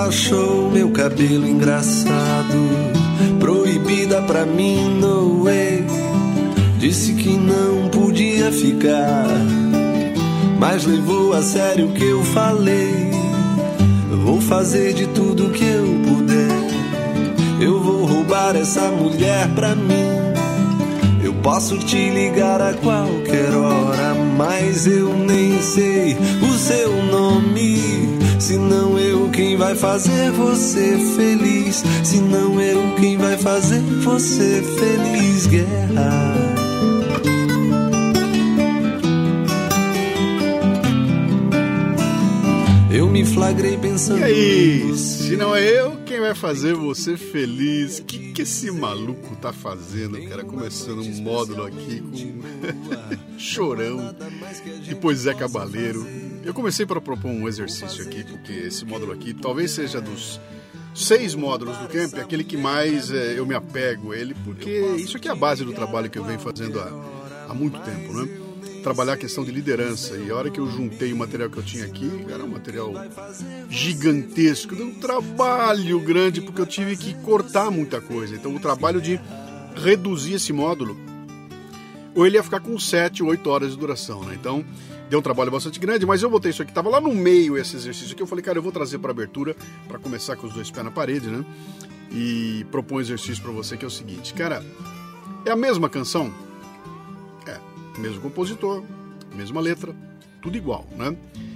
achou meu cabelo engraçado. Proibida pra mim, no way. Disse que não podia ficar, mas levou a sério o que eu falei. Vou fazer de tudo que eu puder. Eu vou roubar essa mulher pra mim. Eu posso te ligar a qualquer hora, mas eu nem sei o seu nome. Se não eu, quem vai fazer você feliz? Se não eu, quem vai fazer você feliz? Guerra. Eu me flagrei pensando. E aí, se não é eu, quem vai fazer você feliz? O que esse maluco tá fazendo, cara? Começando um módulo aqui com Chorão, depois Zé Cabaleiro. Eu comecei para propor um exercício aqui, porque esse módulo aqui talvez seja dos 6 módulos do camp, aquele que mais eu me apego a ele, porque isso aqui é a base do trabalho que eu venho fazendo há muito tempo, né? Trabalhar a questão de liderança. E a hora que eu juntei o material que eu tinha aqui, era um material gigantesco, deu um trabalho grande, porque eu tive que cortar muita coisa. Então o trabalho de reduzir esse módulo, ou ele ia ficar com 7 ou 8 horas de duração, né? Então deu um trabalho bastante grande, mas eu botei isso aqui, tava lá no meio esse exercício aqui, eu falei, cara, eu vou trazer para abertura, para começar com os 2 pés na parede, né? E propor um exercício para você que é o seguinte, cara, é a mesma canção? Mesmo compositor, mesma letra, tudo igual, né?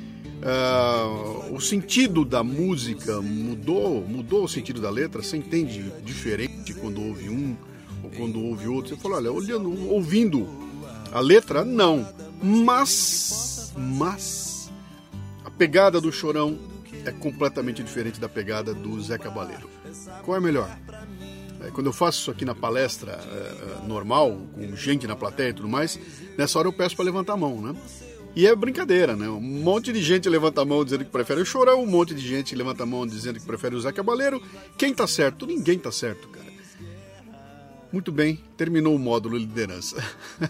O sentido da música mudou o sentido da letra. Você entende diferente quando ouve um ou quando ouve outro? Você fala, olha, ouvindo a letra, não, mas a pegada do Chorão é completamente diferente da pegada do Zé Cabaleiro. Qual é melhor? Quando eu faço isso aqui na palestra normal, com gente na plateia e tudo mais, nessa hora eu peço para levantar a mão, né? E é brincadeira, né? Um monte de gente levanta a mão dizendo que prefere o Chorão, um monte de gente levanta a mão dizendo que prefere o Zé Cabaleiro. Quem tá certo? Ninguém tá certo, cara. Muito bem, terminou o módulo liderança.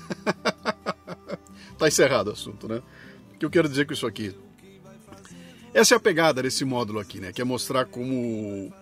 Tá encerrado o assunto, né? O que eu quero dizer com isso aqui? Essa é a pegada desse módulo aqui, né? Que é mostrar como...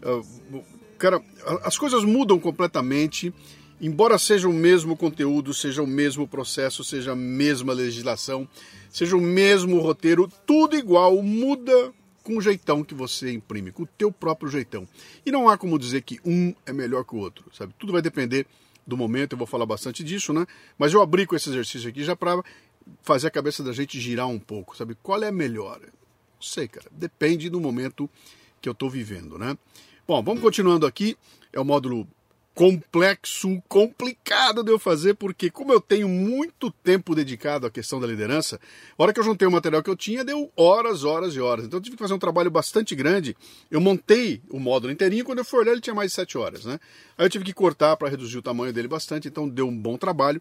Cara, as coisas mudam completamente, embora seja o mesmo conteúdo, seja o mesmo processo, seja a mesma legislação, seja o mesmo roteiro, tudo igual, muda com o jeitão que você imprime, com o teu próprio jeitão. E não há como dizer que um é melhor que o outro, sabe? Tudo vai depender do momento, eu vou falar bastante disso, né? Mas eu abri com esse exercício aqui já para fazer a cabeça da gente girar um pouco, sabe? Qual é melhor? Não sei, cara, depende do momento que eu estou vivendo, né? Bom, vamos continuando aqui. É um módulo complexo, complicado de eu fazer, porque como eu tenho muito tempo dedicado à questão da liderança, a hora que eu juntei o material que eu tinha, deu horas e horas. Então eu tive que fazer um trabalho bastante grande. Eu montei o módulo inteirinho, quando eu fui olhar ele tinha mais de 7 horas, né? Aí eu tive que cortar para reduzir o tamanho dele bastante, então deu um bom trabalho.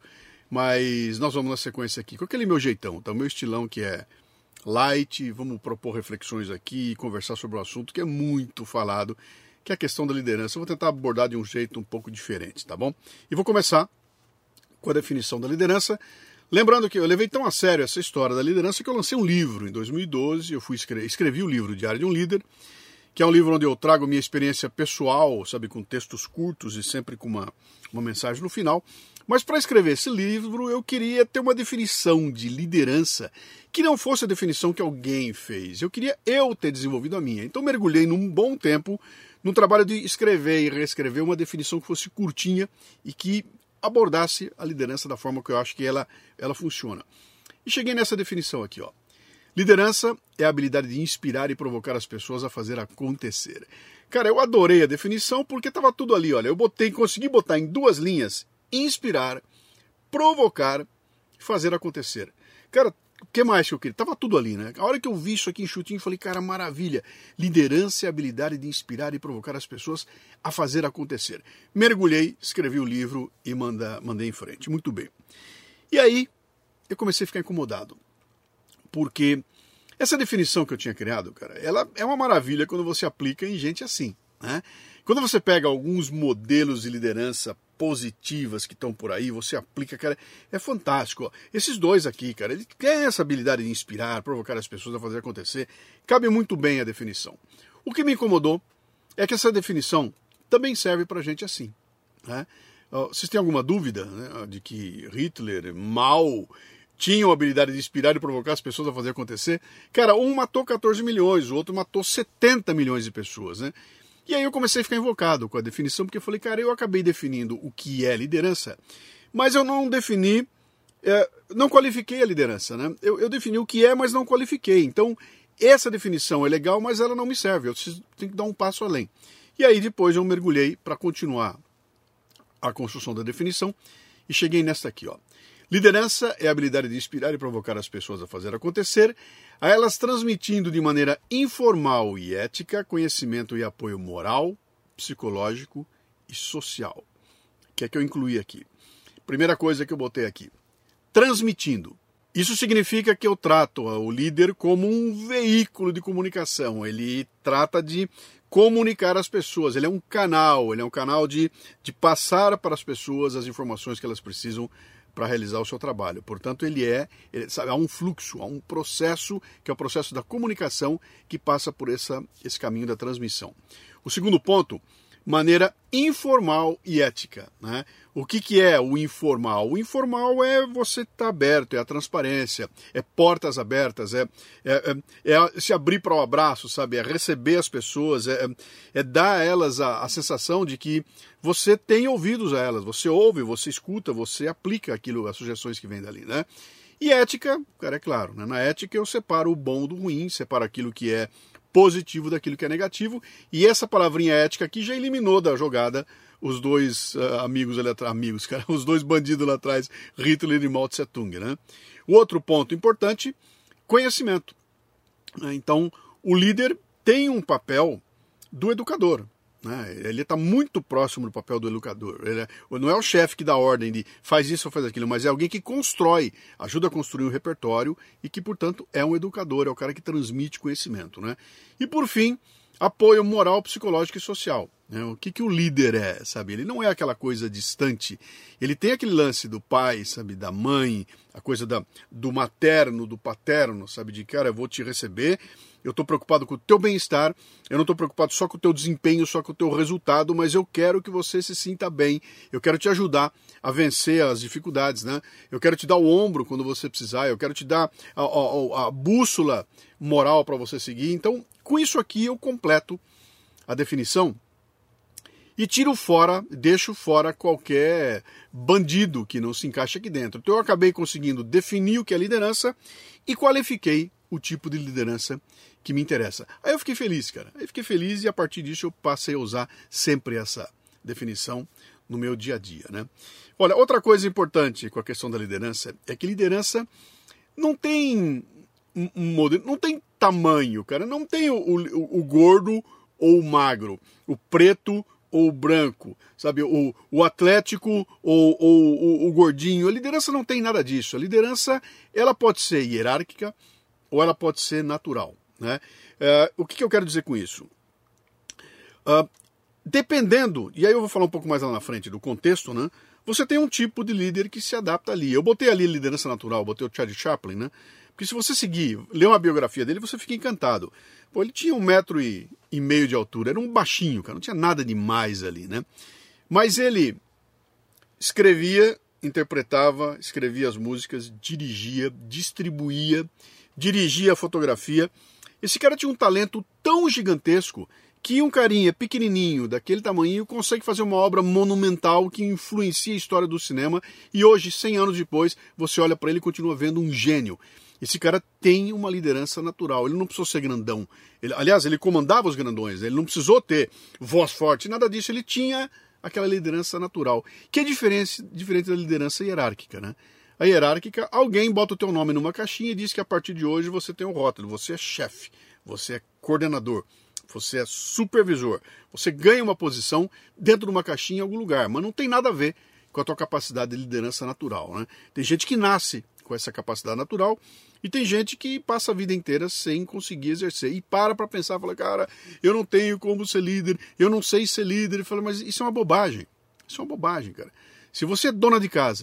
Mas nós vamos na sequência aqui, com aquele meu jeitão, tá? O meu estilão que é light, vamos propor reflexões aqui, conversar sobre o assunto que é muito falado, que é a questão da liderança. Eu vou tentar abordar de um jeito um pouco diferente, tá bom? E vou começar com a definição da liderança. Lembrando que eu levei tão a sério essa história da liderança que eu lancei um livro em 2012, eu escrevi o livro Diário de um Líder, que é um livro onde eu trago minha experiência pessoal, sabe, com textos curtos e sempre com uma mensagem no final. Mas para escrever esse livro eu queria ter uma definição de liderança que não fosse a definição que alguém fez. Eu queria ter desenvolvido a minha. Então mergulhei num bom tempo no trabalho de escrever e reescrever uma definição que fosse curtinha e que abordasse a liderança da forma que eu acho que ela funciona. E cheguei nessa definição aqui, ó. Liderança é a habilidade de inspirar e provocar as pessoas a fazer acontecer. Cara, eu adorei a definição porque estava tudo ali, olha. Consegui botar em 2 linhas: inspirar, provocar e fazer acontecer. Cara, o que mais que eu queria? Tava tudo ali, né? A hora que eu vi isso aqui enxutinho, eu falei, cara, maravilha. Liderança é a habilidade de inspirar e provocar as pessoas a fazer acontecer. Mergulhei, escrevi o livro e mandei em frente. Muito bem. E aí, eu comecei a ficar incomodado. Porque essa definição que eu tinha criado, cara, ela é uma maravilha quando você aplica em gente assim, né? Quando você pega alguns modelos de liderança positivas que estão por aí, você aplica, cara, é fantástico. Ó. Esses 2 aqui, cara, ele tem essa habilidade de inspirar, provocar as pessoas a fazer acontecer, cabe muito bem a definição. O que me incomodou é que essa definição também serve para a gente assim, né? Vocês têm alguma dúvida, né, de que Hitler, Mao, tinham a habilidade de inspirar e provocar as pessoas a fazer acontecer? Cara, um matou 14 milhões, o outro matou 70 milhões de pessoas, né? E aí eu comecei a ficar invocado com a definição, porque eu falei, cara, eu acabei definindo o que é liderança, mas eu não defini, não qualifiquei a liderança, né? Eu defini o que é, mas não qualifiquei. Então, essa definição é legal, mas ela não me serve, eu tenho que dar um passo além. E aí depois eu mergulhei para continuar a construção da definição e cheguei nesta aqui, ó. Liderança é a habilidade de inspirar e provocar as pessoas a fazer acontecer, a elas transmitindo de maneira informal e ética conhecimento e apoio moral, psicológico e social. O que é que eu incluí aqui? Primeira coisa que eu botei aqui, transmitindo. Isso significa que eu trato o líder como um veículo de comunicação. Ele trata de comunicar às pessoas. Ele é um canal de passar para as pessoas as informações que elas precisam para realizar o seu trabalho. Portanto, há um fluxo, há um processo, que é o processo da comunicação, que passa por esse caminho da transmissão. O segundo ponto, maneira informal e ética, né? O que é o informal? O informal é você estar aberto, é a transparência, é portas abertas, é se abrir para o abraço, sabe? É receber as pessoas, é dar a elas a sensação de que você tem ouvidos a elas, você ouve, você escuta, você aplica aquilo, as sugestões que vêm dali, né? E ética, cara, é claro, né? Na ética eu separo o bom do ruim, separo aquilo que é positivo daquilo que é negativo, e essa palavrinha ética aqui já eliminou da jogada os dois os dois bandidos lá atrás, Hitler e Mao Tse Tung, né? O outro ponto importante, conhecimento. Então, o líder tem um papel do educador, né? Ele está muito próximo do papel do educador. Ele não é o chefe que dá ordem de faz isso ou faz aquilo, mas é alguém que constrói, ajuda a construir um repertório e que, portanto, é um educador, é o cara que transmite conhecimento, né? E, por fim, apoio moral, psicológico e social. O que o líder é, sabe? Ele não é aquela coisa distante. Ele tem aquele lance do pai, sabe? Da mãe, a coisa do materno, do paterno, sabe? De, cara, eu vou te receber, eu estou preocupado com o teu bem-estar, eu não estou preocupado só com o teu desempenho, só com o teu resultado, mas eu quero que você se sinta bem, eu quero te ajudar a vencer as dificuldades, né? Eu quero te dar o ombro quando você precisar, eu quero te dar a bússola moral para você seguir. Então, com isso aqui eu completo a definição e deixo fora qualquer bandido que não se encaixe aqui dentro. Então eu acabei conseguindo definir o que é liderança e qualifiquei o tipo de liderança que me interessa. Aí eu fiquei feliz, cara. Aí fiquei feliz e a partir disso eu passei a usar sempre essa definição no meu dia a dia, né? Olha, outra coisa importante com a questão da liderança é que liderança não tem um modelo, não tem tamanho, cara. Não tem o gordo ou o magro, o preto ou o branco, sabe? O atlético ou o gordinho. A liderança não tem nada disso. A liderança, ela pode ser hierárquica ou ela pode ser natural, né? O que eu quero dizer com isso? Dependendo, e aí eu vou falar um pouco mais lá na frente do contexto, né? Você tem um tipo de líder que se adapta ali. Eu botei ali liderança natural, botei o Charlie Chaplin, né? Porque se você ler uma biografia dele, você fica encantado. Pô, ele tinha 1,5 m de altura, era um baixinho, cara, não tinha nada demais ali, né? Mas ele escrevia, interpretava, escrevia as músicas, dirigia, distribuía, dirigia a fotografia. Esse cara tinha um talento tão gigantesco que um carinha pequenininho, daquele tamanho, consegue fazer uma obra monumental que influencia a história do cinema e hoje, 100 anos depois, você olha para ele e continua vendo um gênio. Esse cara tem uma liderança natural, ele não precisou ser grandão. Aliás, ele comandava os grandões, ele não precisou ter voz forte, nada disso, ele tinha aquela liderança natural, que é diferente da liderança hierárquica, né? A hierárquica, alguém bota o teu nome numa caixinha e diz que a partir de hoje você tem um rótulo, você é chefe, você é coordenador, você é supervisor, você ganha uma posição dentro de uma caixinha em algum lugar, mas não tem nada a ver com a tua capacidade de liderança natural, né? Tem gente que nasce com essa capacidade natural e tem gente que passa a vida inteira sem conseguir exercer e para pensar, fala, cara, eu não tenho como ser líder, eu não sei ser líder, fala, mas isso é uma bobagem, cara. Se você é dona de casa,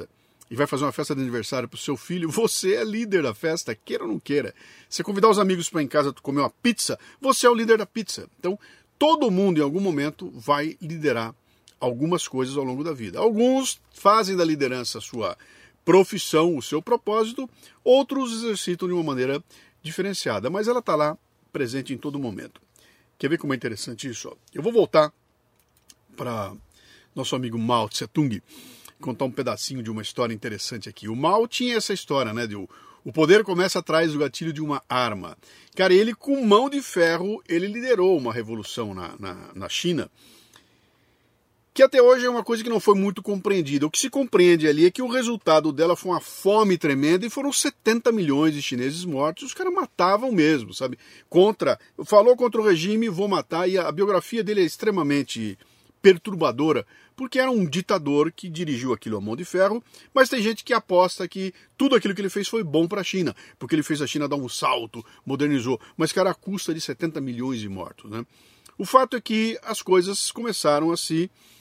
e vai fazer uma festa de aniversário para o seu filho, você é líder da festa, queira ou não queira. Você convidar os amigos para ir em casa comer uma pizza, você é o líder da pizza. Então, todo mundo, em algum momento, vai liderar algumas coisas ao longo da vida. Alguns fazem da liderança a sua profissão, o seu propósito, outros exercitam de uma maneira diferenciada, mas ela está lá, presente em todo momento. Quer ver como é interessante isso? Eu vou voltar para nosso amigo Mao Tse-tung, contar um pedacinho de uma história interessante aqui. O Mao tinha essa história, né? O poder começa atrás do gatilho de uma arma. Cara, ele com mão de ferro, ele liderou uma revolução na China, que até hoje é uma coisa que não foi muito compreendida. O que se compreende ali é que o resultado dela foi uma fome tremenda e foram 70 milhões de chineses mortos. Os caras matavam mesmo, sabe? Falou contra o regime, vou matar. E a biografia dele é extremamente perturbadora, porque era um ditador que dirigiu aquilo à mão de ferro, mas tem gente que aposta que tudo aquilo que ele fez foi bom para a China, porque ele fez a China dar um salto, modernizou, mas cara, à custa de 70 milhões de mortos, né? O fato é que as coisas começaram as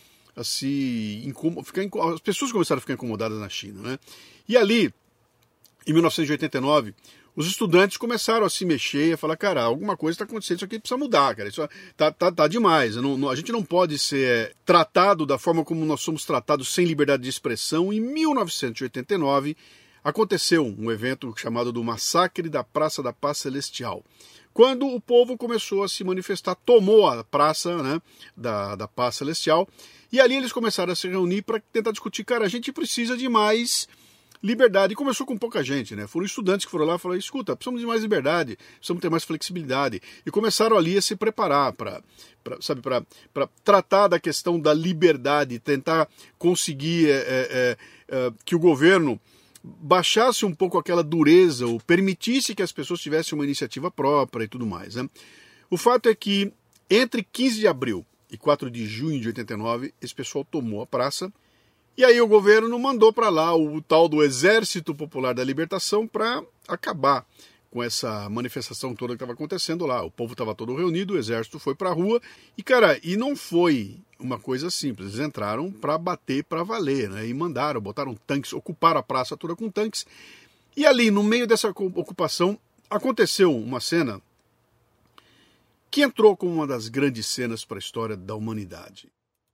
pessoas começaram a ficar incomodadas na China, né? E ali, em 1989, os estudantes começaram a se mexer e a falar, cara, alguma coisa está acontecendo, isso aqui precisa mudar, cara, isso tá demais, a gente não pode ser tratado da forma como nós somos tratados sem liberdade de expressão. Em 1989, aconteceu um evento chamado do Massacre da Praça da Paz Celestial, quando o povo começou a se manifestar, tomou a praça, né, da Paz Celestial, e ali eles começaram a se reunir para tentar discutir, cara, a gente precisa de mais liberdade. E começou com pouca gente, né? Foram estudantes que foram lá e falaram, escuta, precisamos de mais liberdade, precisamos ter mais flexibilidade. E começaram ali a se preparar para tratar da questão da liberdade, tentar conseguir que o governo baixasse um pouco aquela dureza, ou permitisse que as pessoas tivessem uma iniciativa própria e tudo mais, né? O fato é que entre 15 de abril e 4 de junho de 89, esse pessoal tomou a praça. E aí o governo mandou para lá o tal do Exército Popular da Libertação para acabar com essa manifestação toda que estava acontecendo lá. O povo estava todo reunido, o exército foi para a rua e, cara, e não foi uma coisa simples. Eles entraram para bater para valer, né? E botaram tanques, ocuparam a praça toda com tanques. E ali, no meio dessa ocupação, aconteceu uma cena que entrou como uma das grandes cenas para a história da humanidade.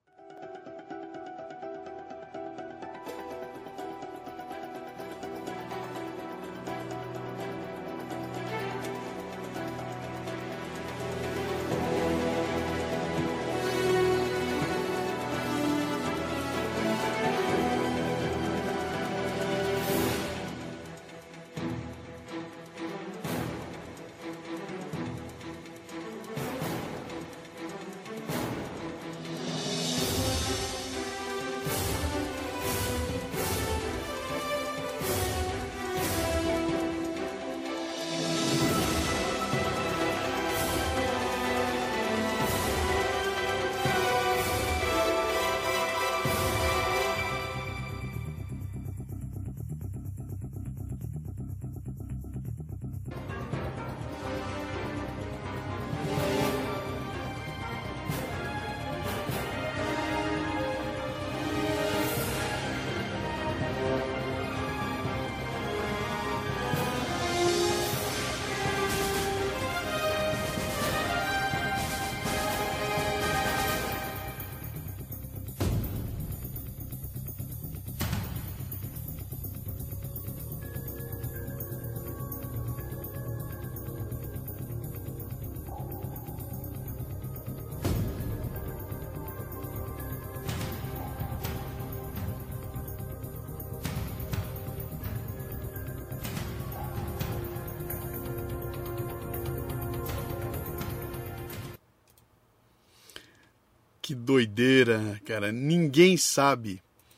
Que doideira, cara. Ninguém sabe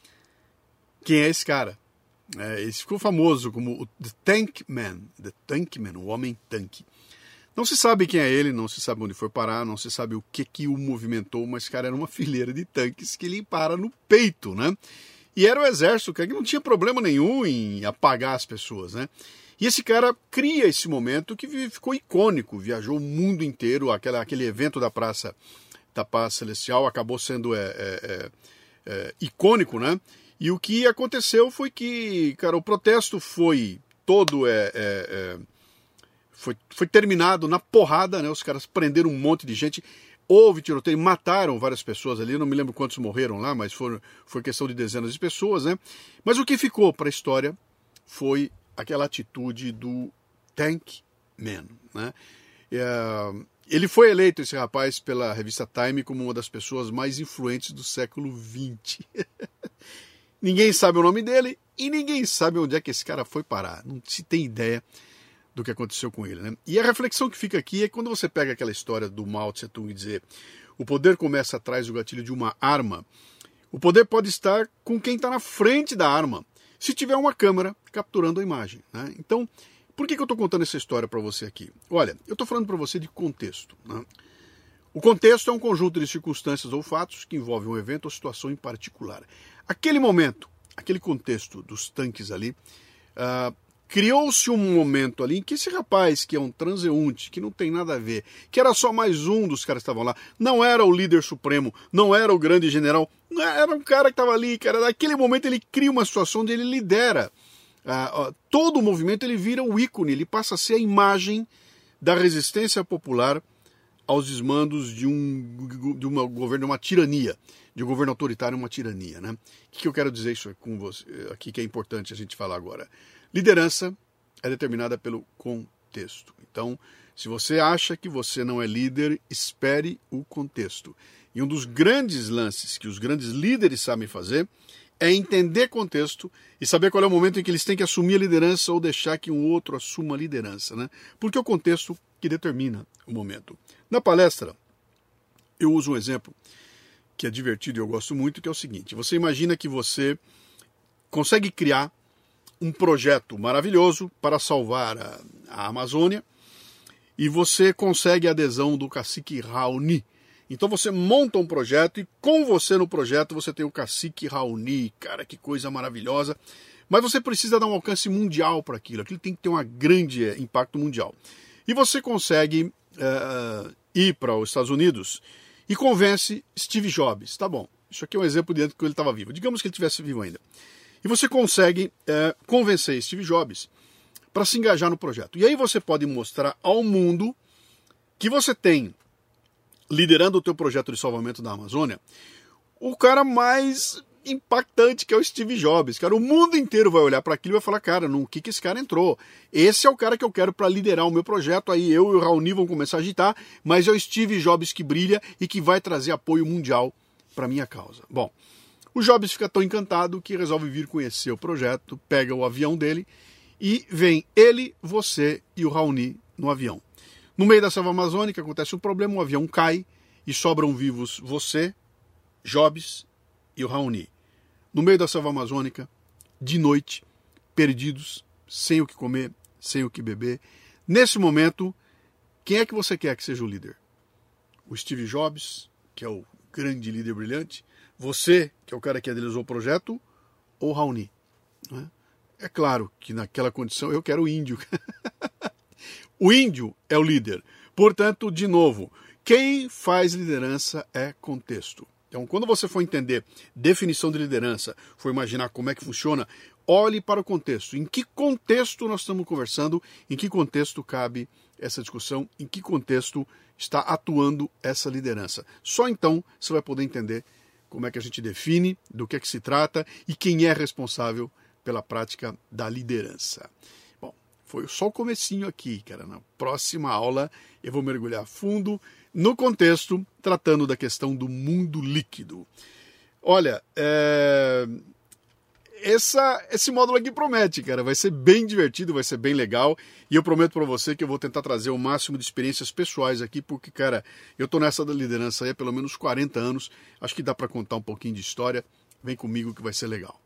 quem é esse cara. Ele ficou famoso como o The Tank Man, o Homem Tanque. Não se sabe quem é ele, não se sabe onde foi parar, não se sabe o que o movimentou, mas, cara, era uma fileira de tanques que ele para no peito, né? E era o exército, cara, que não tinha problema nenhum em apagar as pessoas, né? E esse cara cria esse momento que ficou icônico, viajou o mundo inteiro, aquele evento da Praça da Paz Celestial acabou sendo icônico, né? E o que aconteceu foi que, cara, o protesto foi todo foi terminado na porrada, né? Os caras prenderam um monte de gente. Houve tiroteio, mataram várias pessoas ali, não me lembro quantos morreram lá, mas foi questão de dezenas de pessoas, né? Mas o que ficou para a história foi aquela atitude do Tank Man, né? Ele foi eleito, esse rapaz, pela revista Time como uma das pessoas mais influentes do século XX. Ninguém sabe o nome dele e ninguém sabe onde é que esse cara foi parar. Não se tem ideia do que aconteceu com ele, né? E a reflexão que fica aqui é quando você pega aquela história do Mao Tse Tung e dizer o poder começa atrás do gatilho de uma arma, o poder pode estar com quem está na frente da arma, se tiver uma câmera capturando a imagem, né? Então, por que eu estou contando essa história para você aqui? Olha, eu estou falando para você de contexto, né? O contexto é um conjunto de circunstâncias ou fatos que envolvem um evento ou situação em particular. Aquele momento, aquele contexto dos tanques ali, criou-se um momento ali em que esse rapaz, que é um transeunte, que não tem nada a ver, que era só mais um dos caras que estavam lá, não era o líder supremo, não era o grande general, era um cara que estava ali, cara. Naquele momento ele cria uma situação onde ele lidera todo o movimento, ele vira um ícone, ele passa a ser a imagem da resistência popular aos desmandos de um governo, uma tirania, de um governo autoritário, uma tirania, né? O que eu quero dizer isso com você aqui, que é importante a gente falar agora? Liderança é determinada pelo contexto. Então, se você acha que você não é líder, espere o contexto. E um dos grandes lances que os grandes líderes sabem fazer é entender contexto e saber qual é o momento em que eles têm que assumir a liderança ou deixar que um outro assuma a liderança, né? Porque é o contexto que determina o momento. Na palestra, eu uso um exemplo que é divertido e eu gosto muito, que é o seguinte: você imagina que você consegue criar um projeto maravilhoso para salvar a Amazônia e você consegue a adesão do cacique Raoni. Então você monta um projeto e com você no projeto você tem o cacique Raoni. Cara, que coisa maravilhosa. Mas você precisa dar um alcance mundial para aquilo. Aquilo tem que ter um grande impacto mundial. E você consegue ir para os Estados Unidos e convence Steve Jobs. Tá bom, isso aqui é um exemplo de que ele estava vivo. Digamos que ele estivesse vivo ainda. E você consegue convencer Steve Jobs para se engajar no projeto. E aí você pode mostrar ao mundo que você tem, liderando o teu projeto de salvamento da Amazônia, o cara mais impactante, que é o Steve Jobs. Cara, o mundo inteiro vai olhar para aquilo e vai falar, cara, no que esse cara entrou? Esse é o cara que eu quero para liderar o meu projeto. Aí eu e o Raoni vão começar a agitar, mas é o Steve Jobs que brilha e que vai trazer apoio mundial para minha causa. Bom, o Jobs fica tão encantado que resolve vir conhecer o projeto, pega o avião dele e vem ele, você e o Raoni no avião. No meio da selva amazônica acontece um problema, o avião cai e sobram vivos você, Jobs e o Raoni. No meio da selva amazônica, de noite, perdidos, sem o que comer, sem o que beber. Nesse momento, quem é que você quer que seja o líder? O Steve Jobs, que é o grande líder brilhante? Você, que é o cara que idealizou o projeto? Ou o Raoni? É claro que naquela condição eu quero o índio. O índio é o líder. Portanto, de novo, quem faz liderança é contexto. Então, quando você for entender definição de liderança, for imaginar como é que funciona, olhe para o contexto. Em que contexto nós estamos conversando? Em que contexto cabe essa discussão? Em que contexto está atuando essa liderança? Só então você vai poder entender como é que a gente define, do que é que se trata e quem é responsável pela prática da liderança. Bom, foi só o comecinho aqui, cara. Na próxima aula eu vou mergulhar a fundo no contexto, tratando da questão do mundo líquido. Olha, esse módulo aqui promete, cara. Vai ser bem divertido, vai ser bem legal. E eu prometo para você que eu vou tentar trazer o máximo de experiências pessoais aqui, porque, cara, eu tô nessa da liderança aí há pelo menos 40 anos. Acho que dá para contar um pouquinho de história. Vem comigo que vai ser legal.